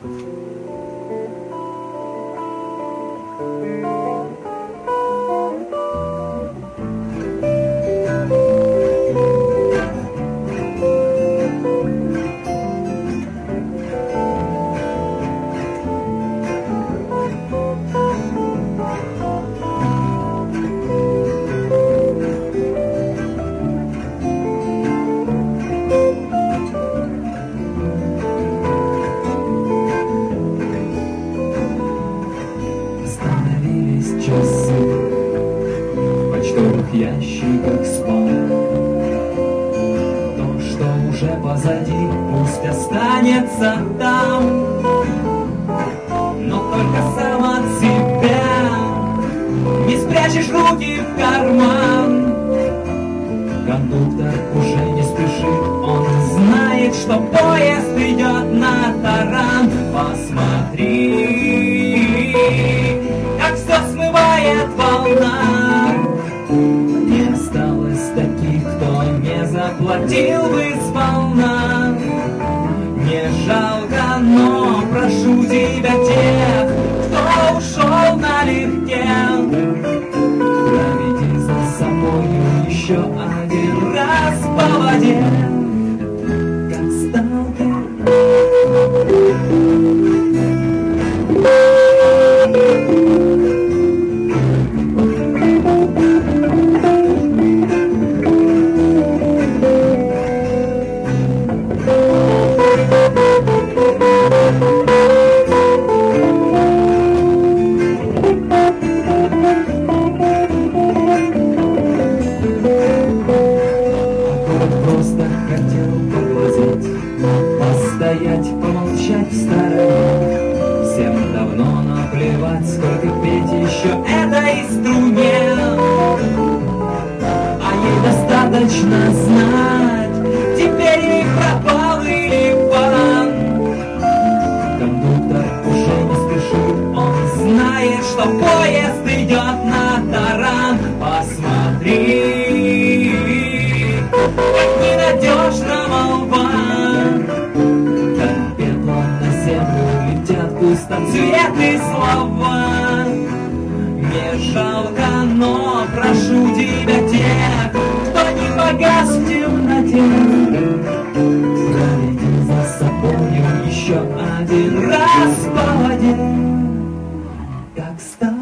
Часы в почтовых ящиках спам. То, что уже позади, пусть останется там, но только сам от себя не спрячешь руки в карман. Кондуктор уже не спешит, он знает, что поезд идет на таран. Посмотри, как все смывает волна. Не осталось таких, кто не заплатил бы сполна. Не жалко, но прошу тебя тех, кто ушел налегке, проведи за собою еще один раз по воде, как сталкер. Просто хотел поглазеть, постоять, помолчать в стороне. Всем давно наплевать, сколько петь еще этой струне, а ей достаточно знать, теперь ей пропал или пан. Кондуктор уже не спешит, он знает, что поезд идет на таран. Посмотри, как ненадежна молва, как пеплом на землю летят пустоцветные слова. Не жалко, но прошу тебя тех, кто не погас в темноте, проведи за собою еще один раз по воде, как стал.